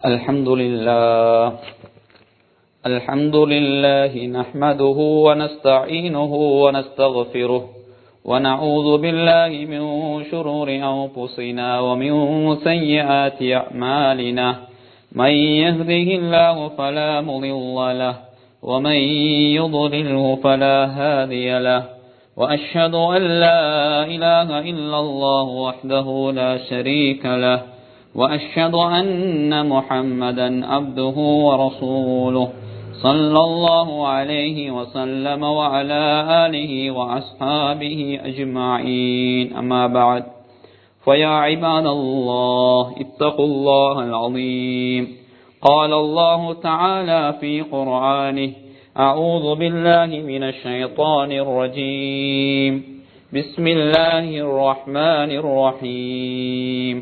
الحمد لله نحمده ونستعينه ونستغفره ونعوذ بالله من شرور أنفسنا ومن سيئات أعمالنا من يهده الله فلا مضل له ومن يضلله فلا هادي له وأشهد أن لا إله إلا الله وحده لا شريك له وأشهد أن محمدا عبده ورسوله صلى الله عليه وسلم وعلى آله وأصحابه أجمعين أما بعد فيا عباد الله اتقوا الله العظيم قال الله تعالى في قرآنه أعوذ بالله من الشيطان الرجيم بسم الله الرحمن الرحيم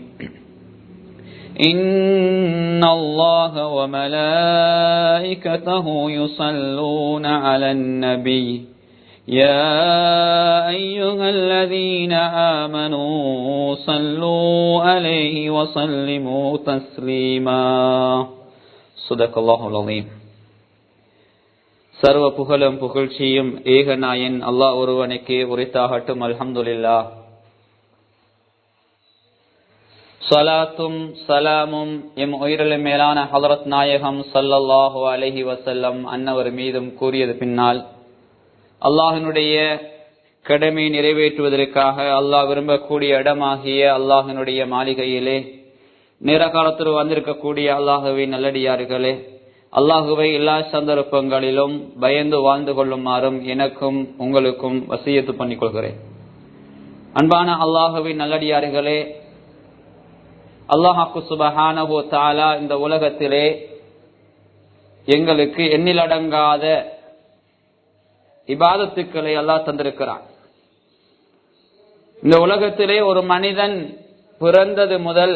إن الله وملائكته يصلون على النبي يا أيها الذين آمنوا صلوا عليه وسلموا تسليما صدق الله العظيم. சர்வ புகழும் புகழ்ச்சியும் ஏகநாயன் அல்லாஹ் ஒருவனுக்கே உரித்தாகட்டும். அல்ஹம்துலில்லாஹ். ஸலாத்தும் ஸலாமும் எம் உயிரிழ மேலான ஹதரத் நாயகம் ஸல்லல்லாஹு அலைஹி வஸல்லம் அன்னவர் மீதும் கூறியது பின்னால், அல்லாஹினுடைய கடமை நிறைவேற்றுவதற்காக அல்லாஹ் விரும்பக்கூடிய இடமாகிய அல்லாஹினுடைய மாளிகையிலே நேரகாலத்தில் வந்திருக்கக்கூடிய அல்லாஹுவின் நல்லடியார்களே, அல்லாஹுவை எல்லா சந்தர்ப்பங்களிலும் பயந்து வாழ்ந்து கொள்ளுமாறும் எனக்கும் உங்களுக்கும் வசியத்து பண்ணிக் கொள்கிறேன். அன்பான அல்லாஹுவின் நல்லடியார்களே, அல்லாஹு சுப்ஹானஹு வ தஆலா இந்த உலகத்திலே எங்களுக்கு எண்ணிலடங்காத இபாதத்துக்களை அல்லாஹ் தந்திருக்கிறான். இந்த உலகத்திலே ஒரு மனிதன் பிறந்தது முதல்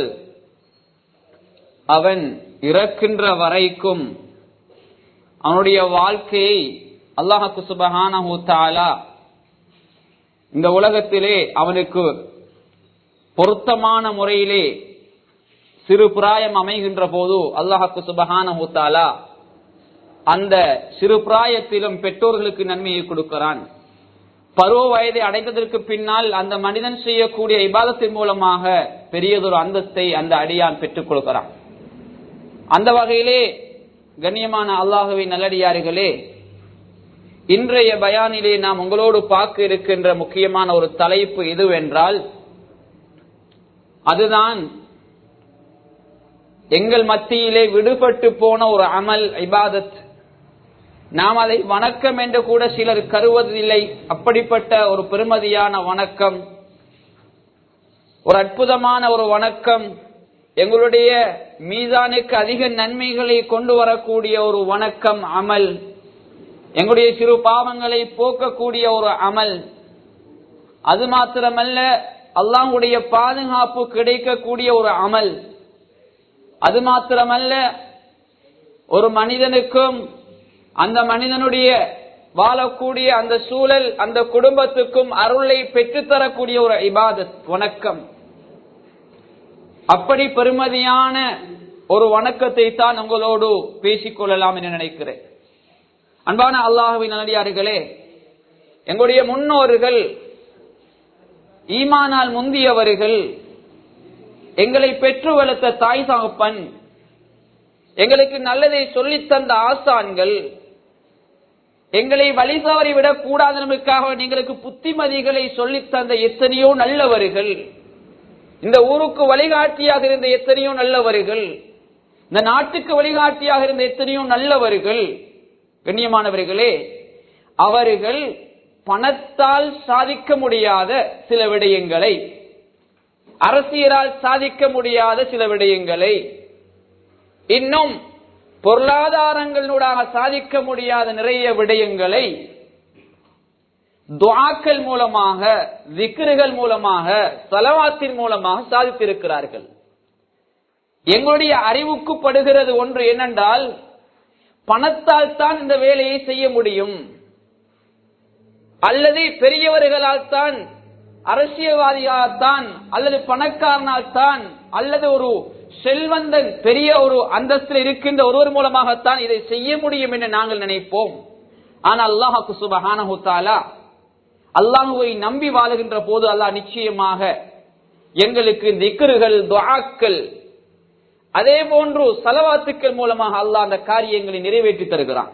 அவன் இறக்கின்ற வரைக்கும் அவனுடைய வாழ்க்கையை அல்லாஹு சுப்ஹானஹு வ தஆலா இந்த உலகத்திலே அவனுக்கு பொருத்தமான முறையிலே சிறு பிராயம் அமைகின்ற போது அல்லாஹு சுப்ஹானஹு வ தஆலா அந்த சிறு பிராயத்திலும் பெற்றோர்களுக்கு நன்மையை கொடுக்கிறான். பருவ வயதை அடைந்ததற்கு பின்னால் அந்த மனிதன் செய்யக்கூடிய இபாதத்தின் மூலமாக பெரியதொரு அந்தஸ்தை அந்த அடியான் பெற்றுக் கொள்கிறான். அந்த வகையிலே கண்ணியமான அல்லாஹுவின் நல்லடியார்களே, இன்றைய பயானிலே நாம் உங்களோடு பார்க்க இருக்கின்ற முக்கியமான ஒரு தலைப்பு எதுவென்றால், அதுதான் எங்கள் மத்தியிலே விடுபட்டு போன ஒரு அமல், இபாதத். நாம் அதை வணக்கம் என்று கூட சிலர் கருவதில்லை. அப்படிப்பட்ட ஒரு பெருமதியான வணக்கம், ஒரு அற்புதமான ஒரு வணக்கம், எங்களுடைய மீதானுக்கு அதிக நன்மைகளை கொண்டு வரக்கூடிய ஒரு வணக்கம், அமல். எங்களுடைய சிறு பாவங்களை போக்கக்கூடிய ஒரு அமல். அது மாத்திரமல்ல, அல்லாஹ்வுடைய பாதுகாப்பு கிடைக்கக்கூடிய ஒரு அமல். அது மாத்திரமல்ல, ஒரு மனிதனுக்கும் அந்த மனிதனுடைய வாழக்கூடிய அந்த சூழல், அந்த குடும்பத்துக்கும் அருளை பெற்றுத்தரக்கூடிய ஒரு இபாதத், வணக்கம். அப்படி பெருமதியான ஒரு வணக்கத்தை தான் உங்களோடு பேசிக்கொள்ளலாம் என்று நினைக்கிறேன். அன்பான அல்லாஹ்வின் நல்லடியார்களே, எங்களுடைய முன்னோர்கள், ஈமானால் முந்தியவர்கள், எங்களை பெற்று வளர்த்த தாய் தகப்பன், எங்களுக்கு நல்லதை சொல்லித் தந்த ஆசான்கள், எங்களை வழி தவறி விடக் கூடாது என்பதற்காக எங்களுக்கு புத்திமதிகளை சொல்லித் தந்த எத்தனையோ நல்லவர்கள், இந்த ஊருக்கு வழிகாட்டியாக இருந்த எத்தனையோ நல்லவர்கள், இந்த நாட்டுக்கு வழிகாட்டியாக இருந்த எத்தனையோ நல்லவர்கள், கண்ணியமானவர்களே, அவர்கள் பணத்தால் சாதிக்க முடியாத சில விடயங்களை, அரசியலால் சாதிக்க முடியாத சில விடயங்களை, இன்னும் பொருளாதாரங்களூடாக சாதிக்க முடியாத நிறைய விடயங்களை துஆக்கள் மூலமாக, திக்ருகள் மூலமாக, ஸலவாத்தின் மூலமாக சாதித்திருக்கிறார்கள். எங்களுடைய அறிவுக்கு படுகிறது ஒன்று என்னென்றால், பணத்தால் தான் இந்த வேலையை செய்ய முடியும், அல்லது பெரியவர்களால் தான், அரசியல்வாதியால்தான், அல்லது பணக்காரனால் தான், அல்லது ஒரு செல்வந்தன் பெரிய ஒரு அந்தஸ்தில் இருக்கின்ற ஒருவர் மூலமாகத்தான் இதை செய்ய முடியும் என்று நாங்கள் நினைப்போம். ஆனால் அல்லாஹ் சுப்ஹானஹு வ தஆலா அல்லாஹ்வை நம்பி வாழுகின்ற போது அல்லாஹ் நிச்சயமாக எங்களுக்கு திக்ருகள், துஆக்கள், அதே போன்று ஸலவாத்துக்கள் மூலமாக அல்லாஹ் அந்த காரியங்களை நிறைவேற்றி தருகிறான்.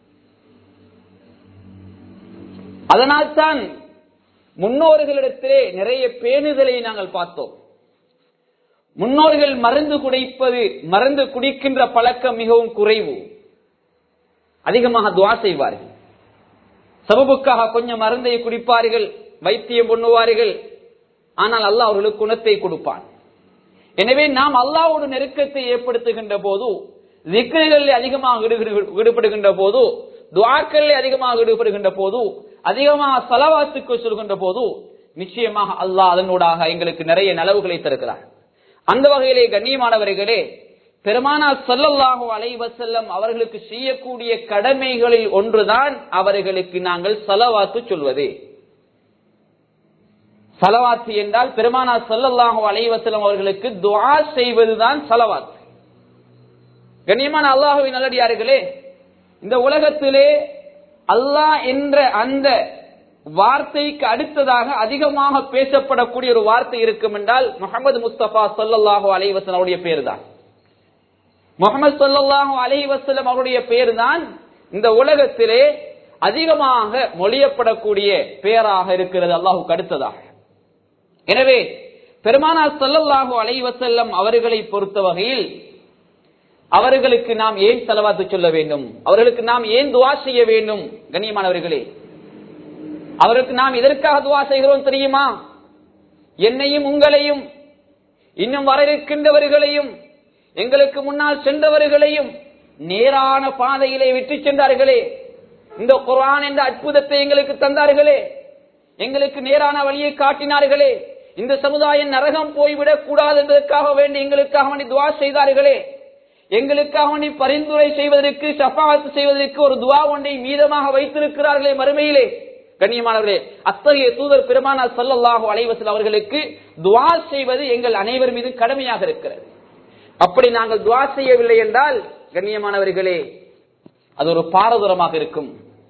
அதனால்தான் முன்னோர்களிடத்திலே நிறைய பேணுதலை நாங்கள் பார்த்தோம். முன்னோர்கள் மருந்து குடிக்கின்ற பழக்கம் மிகவும் குறைவு. அதிகமாக துஆ செய்வார்கள். சபபுக்காக கொஞ்சம் மருந்தை குடிப்பார்கள், வைத்தியம் பண்ணுவார்கள். ஆனால் அல்லாஹ் அவர்களுக்கு குணத்தை கொடுப்பான். எனவே நாம் அல்லாஹ்வோடு நெருக்கத்தை ஏற்படுத்துகின்ற போது, திக்ருகளில் அதிகமாக ஈடுபடுகின்ற போது, துஆக்களில் அதிகமாக ஈடுபடுகின்ற போது, அதிகமாக ஸலவாத்துக்கு சொல்கின்ற போது நிச்சயமாக அல்லாஹ் அதனூடாக எங்களுக்கு நிறைய நலவுகளை தருகிறார். அந்த வகையிலே கண்ணியமானவர்களே, பெருமானார் ஸல்லல்லாஹு அலைஹி வஸல்லம் அவர்களுக்கு செய்யக்கூடிய கடமைகளில் ஒன்றுதான் அவர்களுக்கு நாங்கள் ஸலவாத்து சொல்வது. ஸலவாத்து என்றால் பெருமானார் ஸல்லல்லாஹு அலைஹி வஸல்லம் அவர்களுக்கு துஆ செய்வதுதான் ஸலவாத். கண்ணியமான அல்லாஹ்வின் நல்லடியார்களே, இந்த உலகத்திலே அல்லாஹ் என்ற அந்த வார்த்தைக்கு அடுத்ததாக அதிகமாக பேசப்படக்கூடிய ஒரு வார்த்தை இருக்கும் என்றால் முஹம்மது முஸ்தபா ஸல்லல்லாஹு அலைஹி வஸல்லம் அவருடைய பெயர் தான். முஹம்மது ஸல்லல்லாஹு அலைஹி வஸல்லம் அவருடைய பெயர் தான் இந்த உலகத்திலே அதிகமாக மொழியப்படக்கூடிய பெயராக இருக்கிறது அல்லாஹ்வுக்கு அடுத்ததாக. எனவே பெருமானார் ஸல்லல்லாஹு அலைஹி வஸல்லம் அவர்களை பொறுத்த வகையில் அவர்களுக்கு நாம் ஏன் ஸலவாத்து சொல்ல வேண்டும், அவர்களுக்கு நாம் ஏன் துஆ செய்ய வேண்டும்? கண்ணியமானவர்களே, அவருக்கு நாம் எதற்காக துஆ செய்கிறோம் தெரியுமா? என்னையும் உங்களையும் இன்னும் வர இருக்கின்றவர்களையும் எங்களுக்கு முன்னால் சென்றவர்களையும் நேரான பாதையிலே விட்டு சென்றார்களே, இந்த குர்ஆன் என்ற அற்புதத்தை எங்களுக்கு தந்தார்களே, எங்களுக்கு நேரான வழியை காட்டினார்களே, இந்த சமுதாயம் நரகம் போய்விடக் கூடாது என்பதற்காக வேண்டி எங்களுக்காக வேண்டி துஆ செய்தார்களே, எங்களுக்காக வேண்டி பரிந்துரை செய்வதற்கு, ஷஃபாஅத் செய்வதற்கு ஒரு துஆ ஒன்றை மீதமாக வைத்திருக்கிறார்களே மறுமையிலே. கண்ணியமானவர்களே, அத்தகைய தூதர் பெருமானார் ஸல்லல்லாஹு அலைஹி வஸல்லம் அவர்களுக்கு துஆ செய்வது எங்கள் அனைவர் மீது கடமையாக இருக்கிறது. அப்படி நாங்கள் துஆ செய்யவில்லை என்றால் கண்ணியமானவர்களே, அது ஒரு பாரதூரமாக இருக்கும்,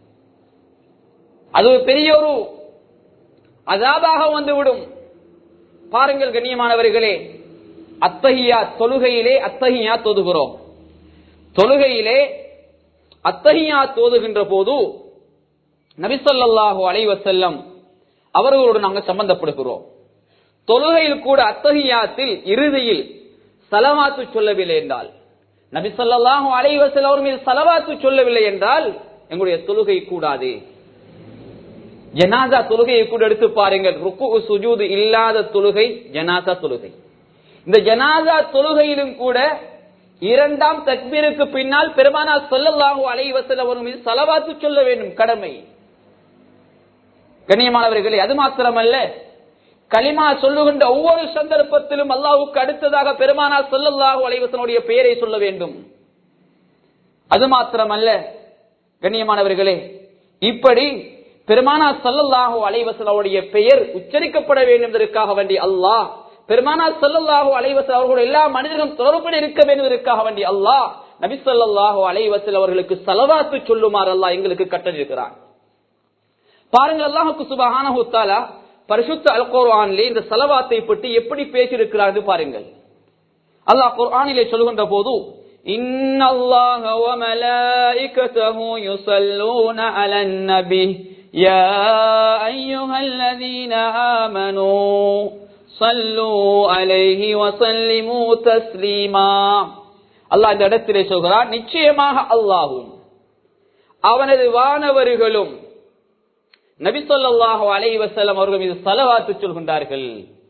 அது பெரிய ஒரு அஸாபாக வந்துவிடும். பாருங்கள் கண்ணியமானவர்களே, அத்தஹியாத் தொழுகையிலே அத்தஹியாத் ஓதுகிறோம். தொழுகையிலே அத்தஹியாத் ஓதுகின்ற போது நபி ஸல்லல்லாஹு அலைஹி வஸல்லம் அவர்களோடு நாங்கள் சம்பந்தப்படுகிறோம். தொழுகையில் கூட அத்தஹியாத்தில் இறுதியில் ஸலவாத்து சொல்லவில்லை என்றால், நபி ஸல்லல்லாஹு அலைஹி வஸல்லம் அவர் மீது ஸலவாத்து சொல்லவில்லை என்றால் எங்களுடைய தொழுகை கூடாது. ஜனாஸா தொழுகையை கூட எடுத்து பாருங்கள். ருக்கு சுஜூது இல்லாத தொழுகை ஜனாஸா தொழுகை. இந்த ஜனாஸா தொழுகையிலும் கூட இரண்டாம் தக்பீருக்கு பின்னால் பெருமானார் ஸல்லல்லாஹு அலைஹி வஸல்லம் அவர் மீது ஸலவாத்து சொல்ல வேண்டும், கடமை. கண்ணியமானவர்களே, அது மாத்திரமல்ல, கலிமா சொல்லுகின்ற ஒவ்வொரு சந்தர்ப்பத்திலும் அல்லாஹ்வுக்கு அடுத்ததாக பெருமானார் ஸல்லல்லாஹு அலைஹி வஸல்லம் பெயரை சொல்ல வேண்டும். அது மாத்திரமல்ல கண்ணியமானவர்களே, இப்படி பெருமானார் ஸல்லல்லாஹு அலைஹி வஸல்லம் பெயர் உச்சரிக்கப்பட வேண்டும் என்பதற்காக வேண்டி அல்லாஹ் பெருமானார் ஸல்லல்லாஹு அலைஹி வஸல்லம் அவர்களோடு எல்லா மனிதர்களும் தொடர்புடன் இருக்க வேண்டும் என்பதற்காக வேண்டி அல்லாஹ் நபி ஸல்லல்லாஹு அலைஹி வஸல்லம் அவர்களுக்கு ஸலவாத்து சொல்லுமாறு அல்லாஹ் எங்களுக்கு கட்டளையிடுகிறான். பாருங்கள், அல்லாஹ் சுப்ஹானஹு வ தஆலா பரிசுத்த அல் குர்ஆனிலே இந்த ஸலவாத்தை பற்றி எப்படி பேசியிருக்கிறார் பாருங்கள். அல்லாஹ் குர்ஆனிலே சொல்கின்ற போது, இன்னல்லாஹ வ மலாயிகத்தஹு யுஸல்லூன அலன் நபி யா அய்யுஹல்லதீன ஆமனூ ஸல்லூ அலைஹி வ ஸல்லிமூ தஸ்லீமா. அல்லாஹ் இந்த இடத்திலே சொல்கிறார், நிச்சயமாக அல்லாஹ்வும் அவனது வானவர்களும் நபி ஸல்லல்லாஹு அலைஹி வஸல்லம் அவர்கள் மீது ஸலவாத்து சொல்கின்றார்கள்.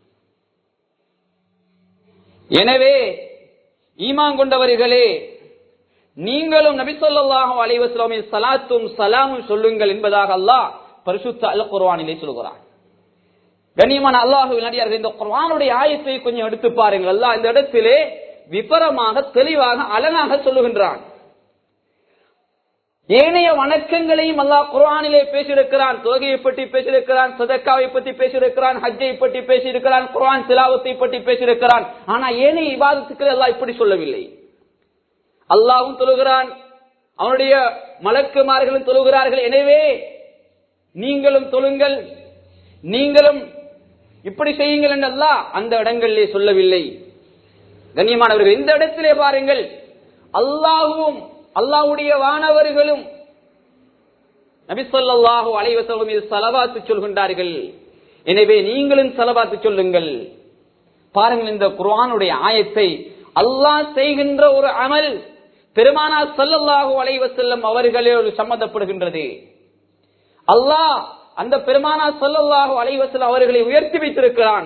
எனவே ஈமான் கொண்டவர்களே, நீங்களும் நபி ஸல்லல்லாஹு அலைஹி வஸல்லம் மீது ஸலாத்தும் ஸலாமும் சொல்லுங்கள் என்பதாக அல்லாஹ் பரிசுத்த அல் குர்ஆனிலே சொல்கிறான். கண்ணியமான அல்லாஹ்வின் அடியார்களே, இந்த குர்ஆனுடைய ஆயத்தை கொஞ்சம் எடுத்து பாருங்கள். அல்லாஹ் இந்த இடத்திலே விபரமாக தெளிவாக அழகாக சொல்லுகின்றான். ஏனைய வணக்கங்களையும் அல்லாஹ் குர்ஆனிலே பேசியிருக்கிறான். தொழுகையை பற்றி பேசியிருக்கிறான், சதக்காவை பற்றி பேசியிருக்கிறான், ஹஜ்ஜை பற்றி பேசியிருக்கிறான், குர்ஆன் திலாவத்தை பற்றி பேசியிருக்கிறான். ஆனா ஏனைய இபாதத்துக்களை அல்லாஹ் இப்படி சொல்லவில்லை. அல்லாஹ்வும் தொழுகிறான், அவனுடைய மலக்குமார்களும் தொழுகிறார்கள். எனவே நீங்களும் தொழுங்கள், நீங்களும் இப்படி செய்யுங்கள் என்று அல்லாஹ் அந்த இடங்களிலே சொல்லவில்லை. கண்ணியமானவர்கள், இந்த இடத்திலே பாருங்கள், அல்லாஹ்வும் அல்லாஹ்வுடைய வானவர்களும் நபி ஸல்லல்லாஹு அலைஹி வஸல்லம் மீது ஸலவாத் சொல்கின்றார்கள். எனவே நீங்களும் ஸலவாத் சொல்லுங்கள். பாருங்கள், இந்த குர்ஆனுடைய ஆயத்தை அல்லாஹ் செய்கின்ற ஒரு அமல் பெருமானார் ஸல்லல்லாஹு அலைஹி வஸல்லம் அவர்களோடு சம்பந்தப்படுகின்றது. அல்லாஹ் அந்த பெருமானார் ஸல்லல்லாஹு அலைஹி வஸல்லம் அவர்களை உயர்த்தி வைத்திருக்கிறான்.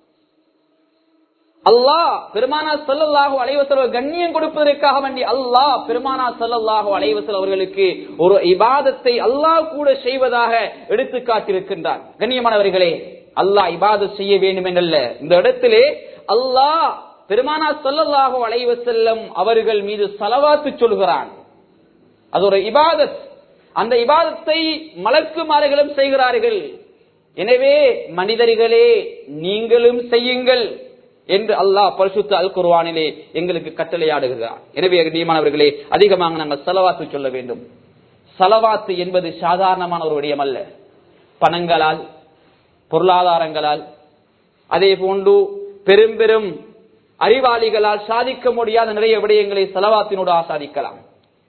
அல்லாஹ் பெருமானார் ஸல்லல்லாஹு அலைஹி வஸல்லம் கண்ணியம் கொடுப்பதற்காக வேண்டி அல்லாஹ் பெருமானார் ஸல்லல்லாஹு அலைஹி வஸல்லம் அவர்களுக்கு ஒரு இபாதத்தை அல்லாஹ் கூட செய்வதாக எடுத்து காட்டியிருக்கின்றான். கண்ணியமானவர்களே, அல்லாஹ் இபாதத் செய்ய வேண்டும் என்றல்ல, இந்த இடத்திலே அல்லாஹ் பெருமானார் ஸல்லல்லாஹு அலைஹி வஸல்லம் அவர்கள் மீது ஸலவாத் சொல்கிறான். அது ஒரு இபாதத். அந்த இபாதத்தை மலக்குமார்களும் செய்கிறார்கள். எனவே மனிதர்களே நீங்களும் செய்யுங்கள் என்று அல்லாஹ் பரிசுத்த அல் குர்ஆனிலே எங்களுக்கு கட்டளையாடுகிறார். எனவே கண்ணியமானவர்களே, அதிகமாக நாங்கள் ஸலவாத் சொல்ல வேண்டும். ஸலவாத் என்பது சாதாரணமான ஒரு விடயம் அல்ல. பணங்களால், பொருளாதாரங்களால், அதே போன்று பெரும் பெரும் அறிவாளிகளால் சாதிக்க முடியாத நிறைய விடயங்களை ஸலவாத்தினோடு சாதிக்கலாம்.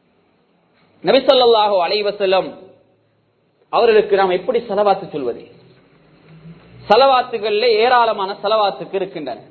நபி ஸல்லல்லாஹு அலைஹி வஸல்லம் அவர்களுக்கு நாம் எப்படி ஸலவாத் சொல்வது? ஸலவாத்துகளிலே ஏராளமான ஸலவாத்துக்கு இருக்கின்றன.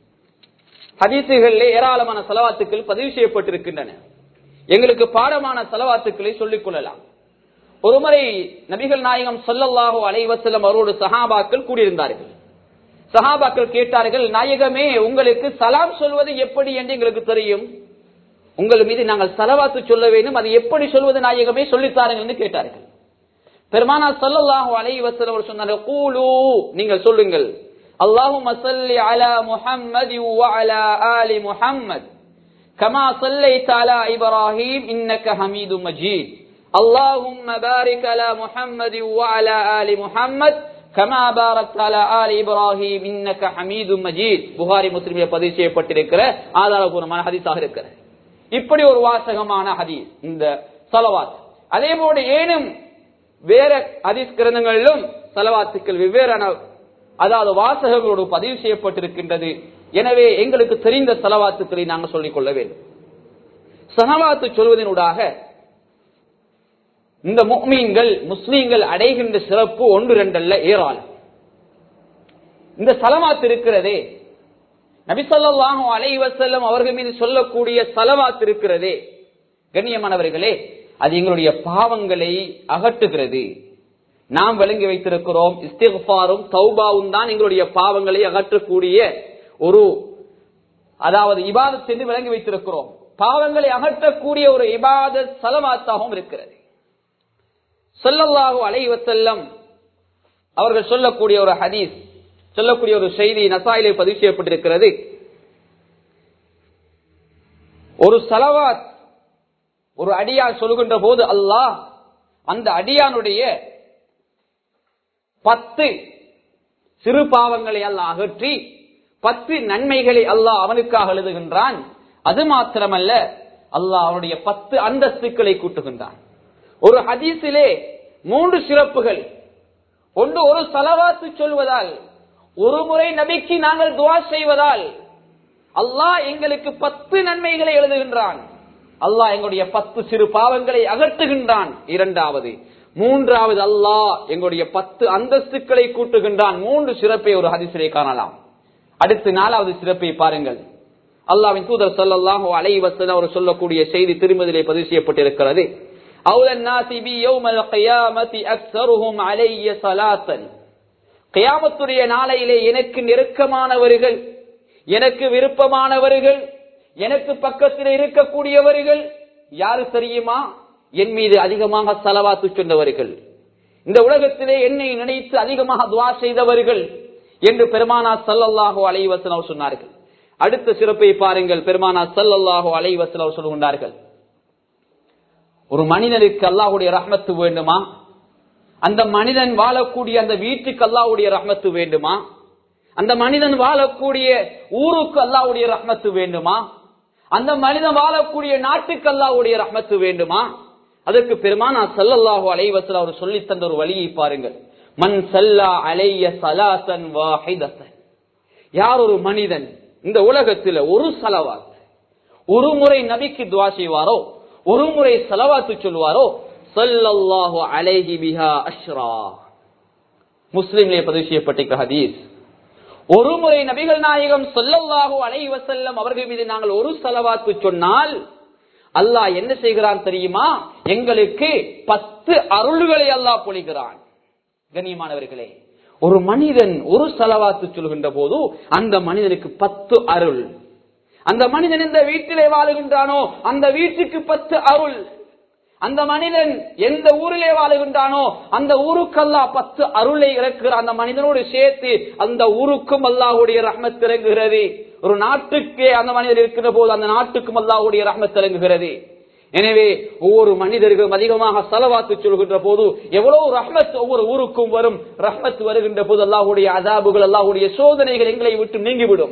ஹதீஸுகளிலே ஏராளமான ஸலவாத்துக்கள் பதிவு செய்யப்பட்டிருக்கின்றன. எங்களுக்கு பாடமான ஸலவாத்துக்களை சொல்லிக் கொள்ளலாம். ஒருமுறை நபிகள் நாயகம் ஸல்லல்லாஹு அலைஹி வஸல்லம் அவரோடு சஹாபாக்கள் கூடியிருந்தார்கள். சஹாபாக்கள் கேட்டார்கள், நாயகமே, உங்களுக்கு சலாம் சொல்வது எப்படி என்று எங்களுக்கு தெரியும். உங்கள் மீது நாங்கள் ஸலவாத்து சொல்ல வேண்டும், அது எப்படி சொல்வது நாயகமே, சொல்லித்தாருங்கள் என்று கேட்டார்கள். பெருமானார் ஸல்லல்லாஹு அலைஹி வஸல்லம் சொன்னார்கள், கூலு, நீங்கள் சொல்லுங்கள், அல்லாஹும்ம ஸல்லி அலா முஹம்மதி வ அலா ஆலி முஹம்மத் கமா ஸல்லைத அலா இப்ராஹீம் இன்னக ஹமீதும் மஜீத். அல்லாஹும்ம பாரிக் அலா முஹம்மதி வ அலா ஆலி முஹம்மத் கமா பாரக்த அலா ஆலி இப்ராஹீம் இன்னக ஹமீதும் மஜீத். புகாரி முஸ்லிமில் பதிவு செய்யப்பட்டிருக்கிற ஆதாரபூர்வமான ஹதீஸாக இருக்கிறது. இப்படி ஒரு வாசகமான ஹதீஸ் இந்த ஸலவாத். அதே போல ஏனும் வேற ஹதீஸ் கிரந்தங்களிலும் ஸலவாத்துக்கள் வெவ்வேறான அதாவது வாசகங்களோடு பதிவு செய்யப்பட்டிருக்கின்றது. எனவே எங்களுக்கு தெரிந்த ஸலவாத்துக்களை நாங்கள் சொல்லிக் கொள்ள வேண்டும். ஸலவாத்து சொல்வதனூடாக இந்த முஃமின்கள் முஸ்லிம்கள் அடைகின்ற சிறப்பு ஒன்று இரண்டல்ல, ஏராளம். இந்த ஸலவாத் இருக்கிறதே, நபி ஸல்லல்லாஹு அலைஹி வஸல்லம் அவர்கள் மீது சொல்லக்கூடிய ஸலவாத் இருக்கிறதே, கண்ணியமானவர்களே, அது எங்களுடைய பாவங்களை அகற்றுகிறது. நாம் விளங்கி வைத்திருக்கிறோம், இஸ்திக்ஃபாரும் தௌபாவும் தான் எங்களுடைய பாவங்களை அகற்றக்கூடிய ஒரு அதாவது இபாதத் என்று விளங்கி வைத்திருக்கிறோம். பாவங்களை அகற்றக்கூடிய ஒரு இபாதத் ஸலவாத்தாகவும் இருக்கிறது. ஸல்லல்லாஹு அலைஹி வஸல்லம் அவர்கள் சொல்லக்கூடிய ஒரு ஹதீஸ், சொல்லக்கூடிய ஒரு செய்தி நசாயிலே பதிவு செய்யப்பட்டிருக்கிறது. ஒரு ஸலவாத் ஒரு அடியான் சொல்கின்ற போது அல்லாஹ் அந்த அடியானுடைய 10 சிறு பாவங்களை அல்லாஹ் அகற்றி 10 நன்மைகளை அல்லாஹ் அவனுக்காக எழுதுகின்றான். அது மாத்திரமல்ல, அல்லாஹ் அவனுடைய 10 அந்தஸ்துக்களை கூட்டுகின்றான். ஒரு ஹதீஸிலே 3 சிறப்புகள். ஒன்று, ஒரு ஸலவாத் சொல்வதால், ஒரு முறை நபிக்கு நாங்கள் துஆ செய்வதால் அல்லாஹ் எங்களுக்கு 10 நன்மைகளை எழுதுகின்றான். அல்லாஹ் எங்களுடைய 10 சிறு பாவங்களை அகற்றுகின்றான். இரண்டாவது, மூன்றாவது, அல்லாஹ் எங்களுடைய 10 அந்தஸ்துக்களை கூட்டுகின்றான். 3 சிறப்பை ஒரு ஹதீஸிலே காணலாம். அடுத்து 4வது சிறப்பை பாருங்கள். அல்லாஹ்வின் தூதர் ஸல்லல்லாஹு அலைஹி வஸல்லம் அவர் சொல்லக்கூடிய செய்தி திருமதியிலே பதிவு செய்யப்பட்டிருக்கிறது. அவுலன் நாஸி பி யௌமல் கியாமத்தி அக்ஸருஹும் அலைய ஸலாத்தன். கியாமத்துடைய நாளையிலே எனக்கு நெருக்கமானவர்கள், எனக்கு விருப்பமானவர்கள், எனக்கு பக்கத்தில் இருக்கக்கூடியவர்கள் யாரு தெரியுமா? என் மீது அதிகமாக ஸலவாத்து சொன்னவர்கள், இந்த உலகத்திலே என்னை நினைத்து அதிகமாக துஆ செய்தவர்கள் என்று பெருமானார் ஸல்லல்லாஹு அலைஹி வஸல்லம் சொன்னார்கள். அடுத்த சிறப்பை பாருங்கள். பெருமானார் ஸல்லல்லாஹு அலைஹி வஸல்லம் சொல்கிறார்கள், ஒரு மனிதனுக்கு அல்லாஹ்வுடைய ரஹ்மத்து வேண்டுமா? அந்த மனிதன் வாழக்கூடிய அந்த வீட்டுக்கு அல்லாஹ்வுடைய ரஹ்மத்து வேண்டுமா? அந்த மனிதன் வாழக்கூடிய ஊருக்கு அல்லாஹ்வுடைய ரஹ்மத்து வேண்டுமா? அந்த மனிதன் வாழக்கூடிய நாட்டுக்கு அல்லாஹ்வுடைய ரஹ்மத்து வேண்டுமா? அதற்கு பெருமானார் ஸல்லல்லாஹு அலைஹி வஸல்லம் அவர் சொல்லி தந்த ஒரு வழியை பாருங்கள். மன் ஸல்லா அலைய ஸலாத்தன் வாஹிதத்தன், யார் ஒரு மனிதன் இந்த உலகத்தில் ஒரு ஸலவாத், ஒரு முறை நபிக்கு துஆ செய்வாரோ, ஒரு முறை ஸலவாத்து சொல்வாரோ, ஸல்லல்லாஹு அலைஹி பிஹா அஷ்ரா. முஸ்லிமிலே பதிவு செய்யப்பட்டிருக்கிற ஹதீஸ். ஒரு முறை நபிகள் நாயகம் ஸல்லல்லாஹு அலைஹி வஸல்லம் அவர்கள் மீது நாங்கள் ஒரு ஸலவாத்து சொன்னால் அல்லாஹ் என்ன செய்கிறான் தெரியுமா? எங்களுக்கு 10 அருள்களை அல்லாஹ் பொழிகிறான். கண்ணியமானவர்களே, ஒரு மனிதன் ஒரு ஸலவாத்து சொல்கின்ற போது அந்த மனிதனுக்கு 10 அருள். அந்த மனிதன் எந்த வீட்டிலே வாழுகின்றானோ அந்த வீட்டுக்கு 10 அருள். அந்த மனிதன் எந்த ஊரிலே வாழுகின்றானோ அந்த ஊருக்கு அல்லாஹ் 10 அருளை இறக்குகிறார். அந்த மனிதனோடு சேர்த்து அந்த ஊருக்கும் அல்லாஹ்வுடைய ரஹ்மத் இறங்குகிறது. ஒரு நாட்டுக்கே அந்த மனிதர் இருக்கிற போது அந்த நாட்டுக்கும் அல்லாஹ்வுடைய ரஹ்மத் இறங்குகிறது. எனவே ஒவ்வொரு மனிதர்களும் அதிகமாக ஸலவாத்து சொல்கின்ற போது எவ்வளவு ரஹ்மத் ஒவ்வொரு ஊருக்கும் வரும். ரஹ்மத் வருகின்ற போது அல்லாஹ்வுடைய அஸாபுகள், அல்லாஹ்வுடைய சோதனைகள் எங்களை விட்டு நீங்கிவிடும்.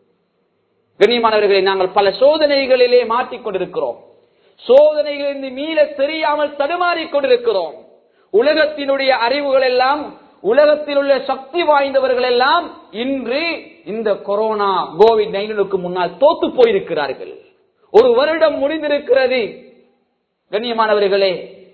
கண்ணியமானவர்களை, நாங்கள் பல சோதனைகளிலே மாட்டிக்கொண்டிருக்கிறோம். சோதனைகளிலிருந்து மீள தெரியாமல் தடுமாறிக் கொண்டிருக்கிறோம். உலகத்தினுடைய அறிவுகள் எல்லாம், உலகத்தில் உள்ள சக்தி வாய்ந்தவர்கள் எல்லாம் இன்று இந்த கொரோனா கோவிட்-19 முன்னால் தோத்து போயிருக்கிறார்கள். ஒரு வருடம் முடிந்திருக்கிறது. கண்ணியமானவர்களே,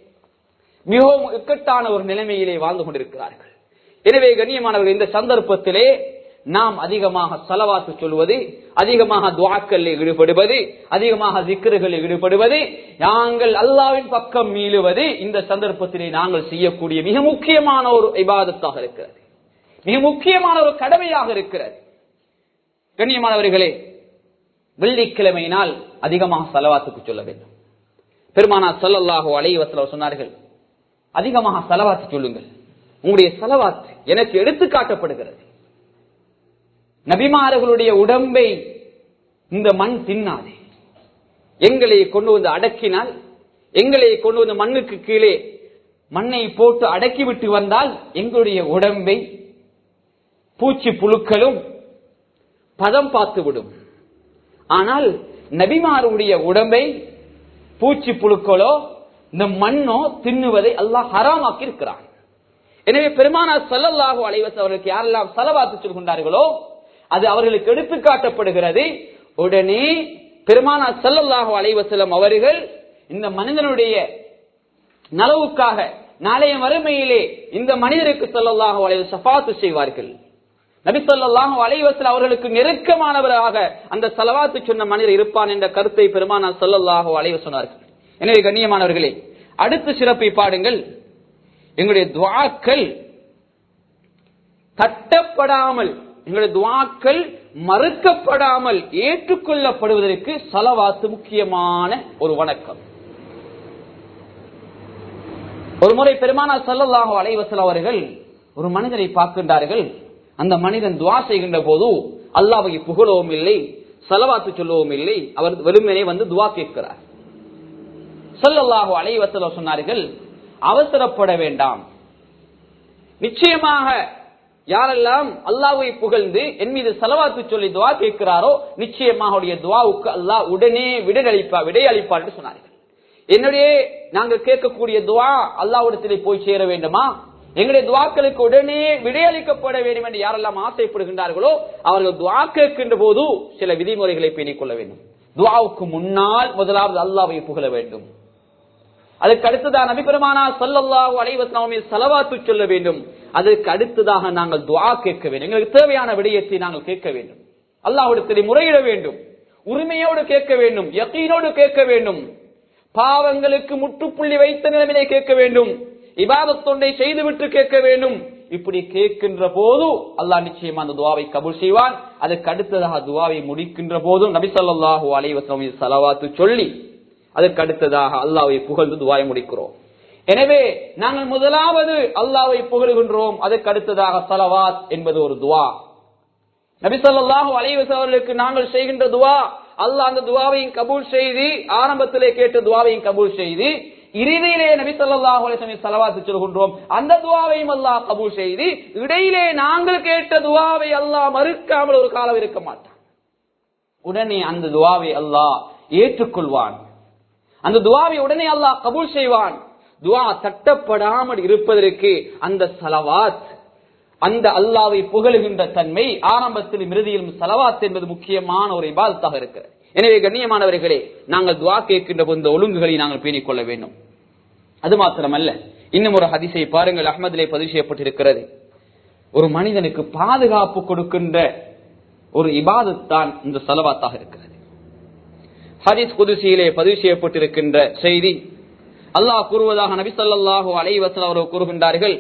மிகவும் இக்கட்டான ஒரு நிலைமையிலே வாழ்ந்து கொண்டிருக்கிறார்கள். எனவே கண்ணியமானவர்கள், இந்த சந்தர்ப்பத்திலே நாம் அதிகமாக ஸலவாத்து சொல்வது, அதிகமாக துஆக்களில் ஈடுபடுவது, அதிகமாக ஸிக்ருகளில் ஈடுபடுவது, நாங்கள் அல்லாஹ்வின் பக்கம் மீளுவது இந்த சந்தர்ப்பத்திலே நாங்கள் செய்யக்கூடிய மிக முக்கியமான ஒரு இபாதத்தாக இருக்கிறது, மிக முக்கியமான ஒரு கடமையாக இருக்கிறது. கண்ணியமானவர்களே, வெள்ளிக்கிழமை நாள் அதிகமாக ஸலவாத்துக்கு சொல்ல வேண்டும். பெருமானார் ஸல்லல்லாஹு அலைஹி வஸல்லம் சொன்னார்கள், அதிகமாக ஸலவாத்து சொல்லுங்கள். உங்களுடைய ஸலவாத் எனக்கு எடுத்து காட்டப்படுகிறது. நபிமார்களுடைய உடம்பை இந்த மண் தின்னாது. எங்களை கொண்டு வந்து அடக்கினால், எங்களை கொண்டு வந்து மண்ணுக்கு கீழே மண்ணை போட்டு அடக்கிவிட்டு வந்தால் எங்களுடைய உடம்பை பூச்சி புழுக்களும் பதம் பார்த்துவிடும். ஆனால் நபிமாருடைய உடம்பை பூச்சி புழுக்களோ இந்த மண்ணோ தின்னுவதை அல்லாஹ் ஹராமாக்கி இருக்கிறான். எனவே பெருமானார் ஸல்லல்லாஹு அலைஹி வஸல்லம் அவர்களுக்கு யாரெல்லாம் ஸலவாத்து சொல்கின்றார்களோ அது அவர்களுக்கு எடுத்துக்காட்டப்படுகிறது. உடனே பெருமானார் ஸல்லல்லாஹு அலைஹி வஸல்லம் அவர்கள் இந்த மனிதனுடைய நலவுக்காக நாளைய மறுமையிலே இந்த மனிதருக்கு ஸல்லல்லாஹு அலைஹி வஸல்லம் ஷஃபாஅத் செய்வார்கள். நபி ஸல்லல்லாஹு அலைஹி வஸல்லம் அவர்களுக்கு நெருக்கமானவராக அந்த ஸலவாத்து சொன்ன மனிதர் இருப்பான் என்ற கருத்தை பெருமானார் ஸல்லல்லாஹு அலைஹி வஸல்லம் சொன்னார்கள். எனவே கண்ணியமானவர்களே, அடுத்த சிறப்பை பாடுங்கள். எங்களுடைய துஆக்கள் தட்டப்படாமல், எங்களுடைய துஆக்கள் மறுக்கப்படாமல் ஏற்றுக்கொள்ளப்படுவதற்கு ஸலவாத்து முக்கியமான ஒரு வணக்கம். ஒரு முறை பெருமானார் ஸல்லல்லாஹு அலைஹி வஸல்லம் அவர்கள் ஒரு மனிதனை பார்க்கின்றார்கள். அந்த மனிதன் துஆ செய்கின்ற போது அல்லாஹ்வை புகழவும் இல்லை, ஸலவாத்து சொல்லவும் இல்லை, அவர் வெறுமனே வந்து துஆ கேட்கிறார். ஸல்லல்லாஹு அலைஹி வஸல்லம் சொன்னார்கள், அவசரப்பட வேண்டாம். நிச்சயமாக யாரெல்லாம் அல்லாஹ்வை புகழ்ந்து என் மீது ஸலவாத்து சொல்லி துஆ கேட்கிறாரோ நிச்சயமாக அவருடைய துஆவுக்கு அல்லாஹ் உடனே விடை அளிப்பார் என்று சொன்னார்கள். என்னுடைய நாங்கள் கேட்கக்கூடிய துஆ அல்லாஹ்விடத்திலே போய் சேர வேண்டுமா, எங்களுடைய துஆக்களுக்கு உடனே விடையளிக்கப்பட வேண்டும் என்று யாரெல்லாம் ஆசைப்படுகின்றார்களோ அவர்கள் துஆ கேட்கின்ற போது சில விதிமுறைகளை பேணிக் கொள்ள வேண்டும். துஆவுக்கு முன்னால் முதலாவது அல்லாஹ்வை புகழ வேண்டும். அதுக்கு அடுத்ததாக நபி பெருமானார் ஸல்லல்லாஹு அலைஹி வஸல்லம் ஸலவாத்து சொல்ல வேண்டும். அதற்கு அடுத்ததாக நாங்கள் துஆ கேட்க வேண்டும். எங்களுக்கு தேவையான விடயத்தை நாங்கள் கேட்க வேண்டும். அல்லாஹ்விடத்தில் முறையிட வேண்டும், உரிமையோடு கேட்க வேண்டும், யகீனோடு கேட்க வேண்டும், பாவங்களுக்கு முற்றுப்புள்ளி வைத்த நிலைமையிலே கேட்க வேண்டும், இபாதத் தொண்டை செய்துவிட்டு கேட்க வேண்டும். இப்படி கேட்கின்ற போது அல்லாஹ் நிச்சயமா அந்த துஆவை கபூல் செய்வான். அதற்கு அடுத்ததாக துஆவை முடிக்கின்ற போதும் நபி ஸல்லல்லாஹு அலைஹி வஸல்லம் ஸலவாத்து சொல்லி அதற்கு அடுத்ததாக அல்லாஹ்வை புகழ்ந்து துஆவை முடிக்கிறோம். எனவே நாங்கள் முதலாவது அல்லாஹ்வை புகழுகின்றோம். அதற்கு அடுத்ததாக ஸலவாத் என்பது ஒரு துஆ. நபி ஸல்லல்லாஹு அலைஹி வஸல்லம் அவர்களுக்கு நாங்கள் செய்கின்ற துஆ, அல்லாஹ் அந்த துஆவையும் கபூல் செய்து, ஆரம்பத்திலே கேட்ட துஆவையும் கபூல் செய்து இறுதியிலே நபி ஸல்லல்லாஹு அலைஹி வஸல்லம் ஸலவாத் சொல்கின்றோம். அந்த துஆவையும் அல்லாஹ் கபூல் செய்து இடையிலே நாங்கள் கேட்ட துஆவை அல்லாஹ் மறுக்காமல் ஒரு காலம் இருக்க மாட்டான். உடனே அந்த துஆவை அல்லாஹ் ஏற்றுக்கொள்வான். அந்த துஆவை உடனே அல்லாஹ் கபூல் செய்வான். துஆ தட்டப்படாமல் இருப்பதற்கு அந்த ஸலவாத், அந்த அல்லாஹ்வை புகழுகின்ற தன்மை ஆரம்பத்திலும் இறுதியிலும் ஸலவாத் என்பது முக்கியமான ஒரு இபாதத்தாக இருக்கிறது. எனவே கண்ணியமானவர்களே, நாங்கள் துஆ கேட்கின்ற இந்த ஒழுங்குகளை நாங்கள் பேணிக் கொள்ள வேண்டும். அது மாத்திரமல்ல, இன்னும் ஒரு ஹதீஸை பாருங்கள், அஹ்மதிலே பதிவு செய்யப்பட்டிருக்கிறது. ஒரு மனிதனுக்கு பாதுகாப்பு கொடுக்கின்ற ஒரு இபாதத் தான் இந்த ஸலவாத்தாக இருக்கிறது. ஹதீஸ் குதுசியிலே பதிவு செய்யப்பட்டிருக்கின்ற செய்தி, அல்லாஹ் கூறுவதாக, நபி ஸல்லல்லாஹு அலைஹி வஸல்லம் அவர்கள் கூறுகின்றார்கள்,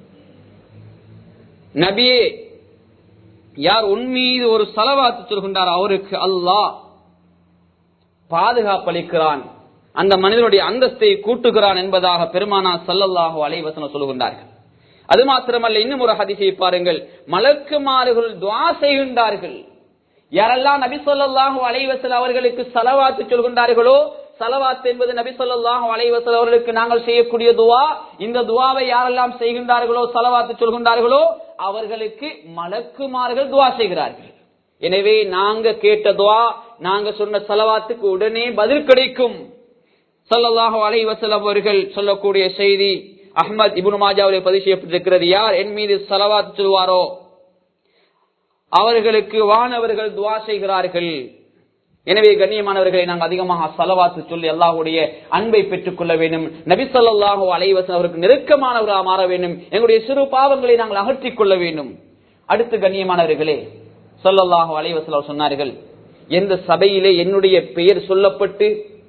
நபியே, யார் உன் மீது ஒரு ஸலவாத் சொல்கின்றார் அவருக்கு அல்லாஹ் பாதுகாப்பளிக்கிறான், அந்த மனிதனுடைய அந்தஸ்தை கூட்டுகிறான் என்பதாக பெருமானார் ஸல்லல்லாஹு அலைஹி வஸல்லம் சொல்கின்றார்கள். அது மாத்திரமல்ல, இன்னும் ஒரு ஹதீஸை பாருங்கள், மலக்குமார்கள் துஆ செய்கின்றார்கள். யாரெல்லாம் நபி ஸல்லல்லாஹு அலைஹி வஸல்லம் அவர்களுக்கு ஸலவாத் சொல்கின்றார்களோ, ஸலவாத் என்பது நபி ஸல்லல்லாஹு அலைஹி வஸல்லம் அவர்களுக்கு நாங்கள் செய்யக்கூடிய துஆ, இந்த துஆவை யாரெல்லாம் செய்கின்றார்களோ, ஸலவாத் சொல்கின்றார்களோ, அவர்களுக்கு மலக்குமார்கள் துஆ செய்கிறார்கள். எனவே நாங்க கேட்ட துஆ, நாங்க சொன்ன ஸலவாத்துக்கு உடனே பதில் கிடைக்கும். ஸல்லல்லாஹு அலைஹி வஸல்லம் அவர்கள் சொல்லக்கூடிய செய்தி அஹ்மத் இப்னு மாஜாவிலே பதிவு செய்யப்பட்டிருக்கிறது, யார் என் மீது ஸலவாத் சொல்வாரோ அவர்களுக்கு வானவர்கள் துஆ செய்கிறார்கள். எனவே கண்ணியமானவர்களை, நாங்கள் அதிகமாக ஸலவாத் சொல்லி அல்லாஹ்வுடைய அன்பை பெற்றுக் கொள்ள வேண்டும். நபி ஸல்லல்லாஹு அலைஹி வஸல்லம் அவருக்கு நெருக்கமானவராக மாற வேண்டும். எங்களுடைய சிறு பாவங்களை நாங்கள் அகற்றிக் கொள்ள வேண்டும். அடுத்து கண்ணியமானவர்களே, ஸல்லல்லாஹு அலைஹி வஸல்லம் சொன்னார்கள், எந்த சபையிலே என்னுடைய பெயர் சொல்லப்பட்டு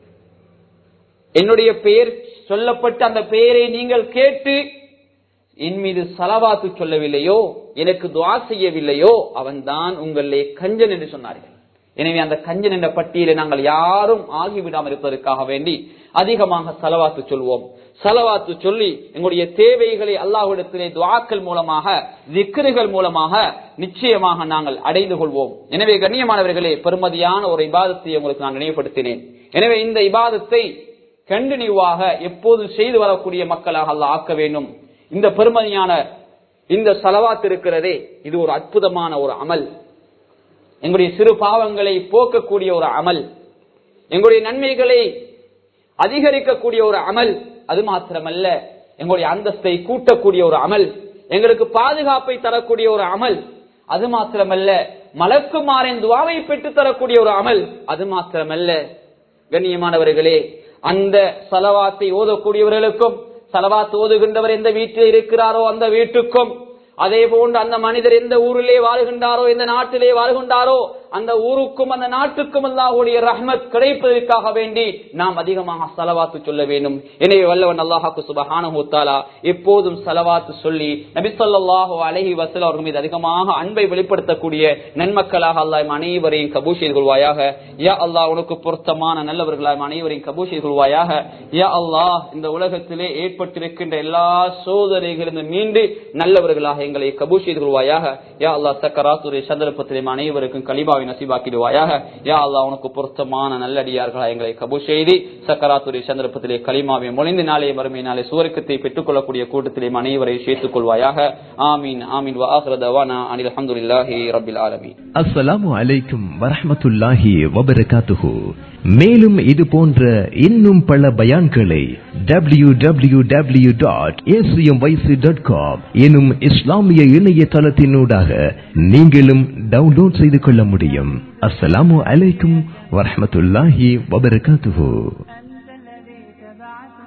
அந்த பெயரை நீங்கள் கேட்டு என் மீது ஸலவாத் சொல்லவில்லையோ, எனக்கு துஆ செய்யவில்லையோ, அவன்தான் உங்களே கஞ்சன் என்று சொன்னார்கள். எனவே அந்த கஞ்சன் என்ற பட்டியலை நாங்கள் யாரும் ஆகிவிடாமல் இருப்பதற்காக வேண்டி அதிகமாக ஸலவாத் சொல்வோம். ஸலவாத் சொல்லி எங்களுடைய தேவைகளை அல்லாஹ்விடத்திலே துஆக்கள் மூலமாக, திக்ருகள் மூலமாக நிச்சயமாக நாங்கள் அடைந்து கொள்வோம். எனவே கண்ணியமானவர்களே, பெருமதியான ஒரு இபாதத்தை உங்களுக்கு நான் நினைவுபடுத்தினேன். எனவே இந்த இபாதத்தை கண்டினியூவாக எப்போதும் செய்து வரக்கூடிய மக்களாக அல்லாஹ் ஆக்க வேண்டும். இந்த பெருமதியான இந்த ஸலவாத் இருக்கிறதே, இது ஒரு அற்புதமான ஒரு அமல். எங்களுடைய சிறு பாவங்களை போக்கக்கூடிய ஒரு அமல், எங்களுடைய நன்மைகளை அதிகரிக்கக்கூடிய ஒரு அமல். அது மாத்திரமல்ல, எங்களுடைய அந்தஸ்தை கூட்டக்கூடிய ஒரு அமல், எங்களுக்கு பாதுகாப்பை தரக்கூடிய ஒரு அமல். அது மாத்திரமல்ல, மலக்குமாரின் துஆவை பெற்று தரக்கூடிய ஒரு அமல். அது மாத்திரமல்ல கண்ணியமானவர்களே, அந்த ஸலவாத்தை ஓதக்கூடியவர்களுக்கும், ஸலவாத் ஓதுகின்றவர் எந்த வீட்டில் இருக்கிறாரோ அந்த வீட்டுக்கும், அதே போன்று அந்த மனிதர் எந்த ஊரிலே வாழ்கின்றாரோ, எந்த நாட்டிலே வாழ்கின்றாரோ, அந்த ஊருக்கும் அந்த நாட்டுக்கும் அல்லாஹ்வுடைய ரஹ்மத் கிடைப்பதற்காக வேண்டி நாம் அதிகமாக ஸலவாத் சொல்ல வேண்டும். எனவே வல்லவன் அல்லாஹ் சுப்ஹானஹு வ தஆலா எப்போதும் ஸலவாத் சொல்லி நபி ஸல்லல்லாஹு அலைஹி வஸல்லம் அவர்கள் மீது அதிகமாக அன்பை வெளிப்படுத்தக்கூடிய நன்மக்களாக அல்லாஹ் அனைவரையும் கபூல் செய்து கொள்வாயாக. யா அல்லாஹ், உனக்கு பொருத்தமான நல்லவர்களாக அனைவரையும் கபூல் செய்து கொள்வாயாக. யா அல்லாஹ், இந்த உலகத்திலே ஏற்பட்டிருக்கின்ற எல்லா சோதனைகளிலிருந்து மீண்டு நல்லவர்களாக எங்களை கபூல் செய்து கொள்வாயாக. யா அல்லாஹ், சக்கராத்துடைய சந்தர்ப்பத்திலே அனைவருக்கும் கலிமாவை நசீபாக்கிடுவாயாக. யா அல்லாஹ், உனக்கு பொருத்தமான நல்லடியார்களாக எங்களை கபூல் செய்து சக்கராத்துடைய சந்தர்ப்பத்திலே கலிமாவை மொழிந்து நாளே மறுமை நாளே சுவர்க்கத்தை பெற்றுக் கொள்ளக்கூடிய கூட்டத்திலே அனைவரை சேர்த்துக் கொள்வாயாக. ஆமீன் ஆமீன். வ ஆகிரு தவானா அனில் ஹம்துலில்லாஹி ரப்பில் ஆலமீன். அஸ்ஸலாமு அலைக்கும் வரஹ்மத்துல்லாஹி வபரகாத்துஹு. மேலும் இது போன்ற இன்னும் பல பயான்களை www.acmyc.com எனும் இஸ்லாமிய இணையதளத்தினூடாக நீங்களும் டவுன்லோட் செய்து கொள்ள முடியும். அஸ்ஸலாமு அலைக்கும் வரஹ்மத்துல்லாஹி வபரகாத்துஹு.